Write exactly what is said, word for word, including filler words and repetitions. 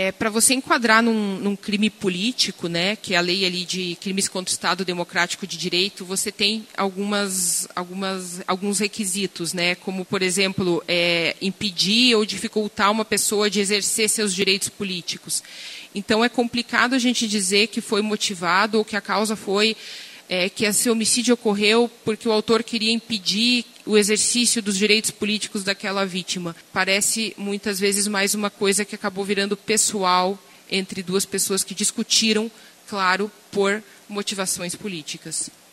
É, para você enquadrar num, num crime político, né, que é a lei ali de crimes contra o Estado Democrático de Direito, você tem algumas, algumas, alguns requisitos, né, como, por exemplo, é, impedir ou dificultar uma pessoa de exercer seus direitos políticos. Então, é complicado a gente dizer que foi motivado ou que a causa foi é, que esse homicídio ocorreu porque o autor queria impedir o exercício dos direitos políticos daquela vítima. Parece, muitas vezes, mais uma coisa que acabou virando pessoal entre duas pessoas que discutiram, claro, por motivações políticas.